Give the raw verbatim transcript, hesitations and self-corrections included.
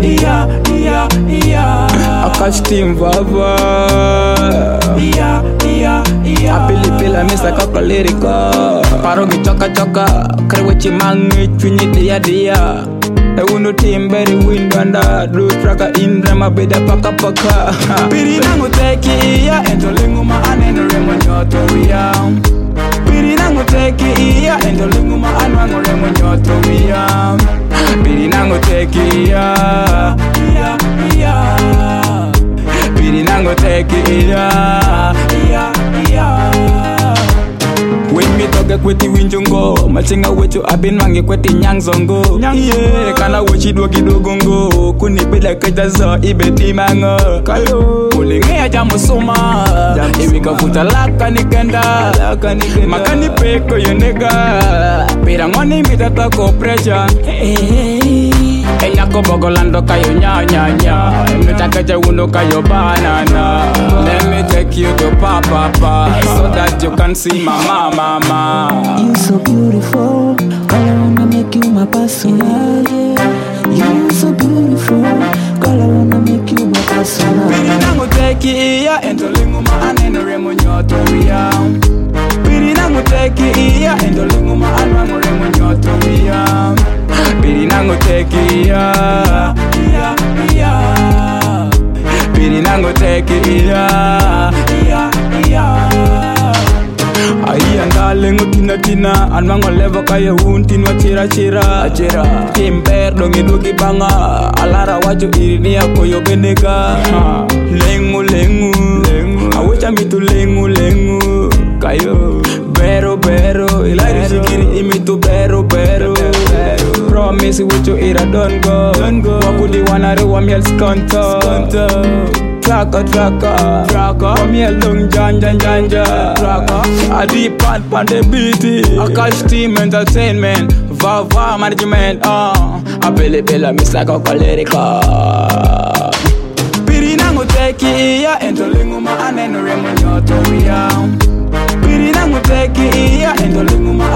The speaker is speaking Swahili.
iya, iya, iya. Akashtim vava. Iya, iya, iya. Apili pila misa kaka lirika. Parogi choka choka. Krewe chimangi chunyi dia dia. Ewuno timberi windwanda. Du traka indra mabeda paka paka. Piri nangu teki iya. Entolingu maaneno remo nyoto iya. Piri nangu teki iya. Entolingu maanwangu remo nyoto iya. Piri nangu teki iya. Iya, iya. Piri nangu teki iya. Iya, iya. When me toge kweti winjungo. Machinga wechu abin mangi kweti nyang zongo. Yeah, kana wechi dogi dogongo. Kuni bila kaita zo ibeti mango. Kayo Mulinge ya jamu suma. Iwi kafuta laka nikenda. Makani peko yonega. Pirangoni mitata ko pressure. Enya ko bogolando kayo nya nya nya. Mitaka ja uno kayo banana. Let me take you to papa papa, so that you can see my mama mama. You so beautiful, girl I wanna make you my personal. You so beautiful, girl I wanna make you my personal. Piri nangu teki iya, entolingu maaneno remo nyoto iya. Piri nangu teki iya, entolingu maanwangu remo nyoto iya. Piri nangu teki iya, iya, iya. Piri nangu teki iya, iya, iya. Ayi andalengo tina tina. Anmango levo kaya untin wa chira chira. Achira Timber dongi dogi banga. Alara wajo irini ya koyo benega. Lengu lengu Awecha mitu lengu lengu. Kayo Bero bero Ilari shikiri imitu bero bero. Promise wicho ira don't go. Wakudi wanare wa miel skonto. Traka traka Traka Wamiel dong jan jan jan jan. Traka Adi pan pan de biti. Akashtim Entertainment, Vava Management, uh. Apele pela misa kaka lirika. Piri nangu teki iya, entolingu maaneno remo nyoto iya. Piri nangu teki iya, entolingu maaneno